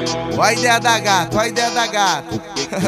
Ó a ideia da gata, ó a ideia da gata.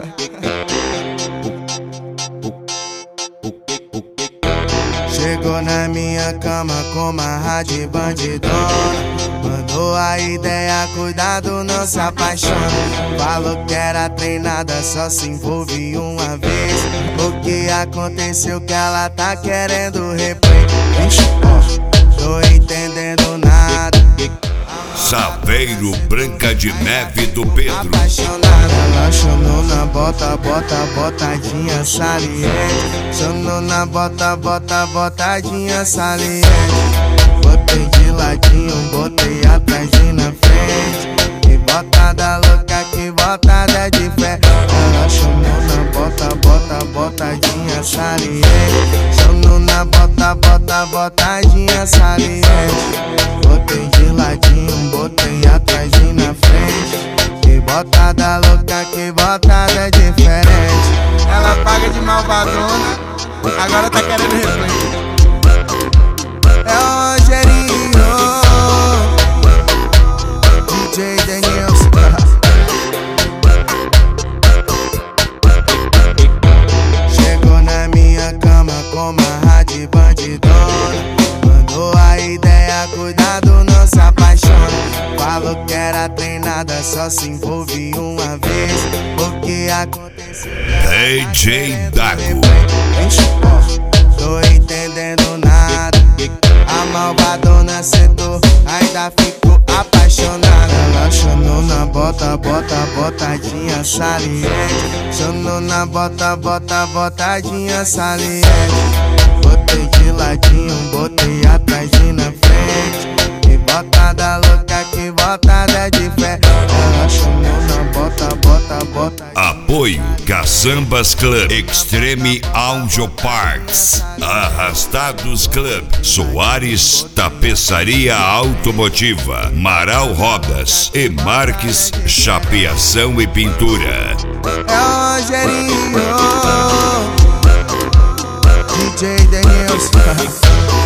Chegou na minha cama com uma rádio bandidona. Mandou a ideia, cuidado, não se apaixona. Falou que era treinada, só se envolve uma vez. O que aconteceu que ela tá querendo replay? Tô entendendo nada. Saveiro Branca de Neve do Pedro. Apaixonada, ela chamou na bota, botadinha saliente. Chamou na bota, botadinha saliente. Botei de ladinho, botei atrás e na frente. Que botada louca, que botada de fé. Ela chamou na bota, botadinha saliente. Chamou na bota, botadinha saliente. Botei de ladinho, botei atrás e na frente. Que botada louca, que botada diferente. Ela paga de malvadona, agora tá querendo replay. É o Rogerinho, DJ Denilson. Chegou na minha cama com uma rádio bandidona. Mandou a ideia, cuidado, não se apaixona. Falou que era treinada, só se envolve uma vez. O que aconteceu? DJ Dago. Tô entendendo nada. A malvadona sentou, ainda ficou apaixonada. Ela chamou na bota, botadinha saliente. Chamou na bota, botadinha saliente. Botei de ladinho, botei atrás e na frente. Que botada louca, que botada de fé. Ela chamou na bota. Apoio Caçambas Club, Extreme Audio Parts, Arrastados Club, Soares Tapeçaria Automotiva, Marau Rodas e Marques Chapeação e Pintura. É o Rogerinho, DJ Denilson.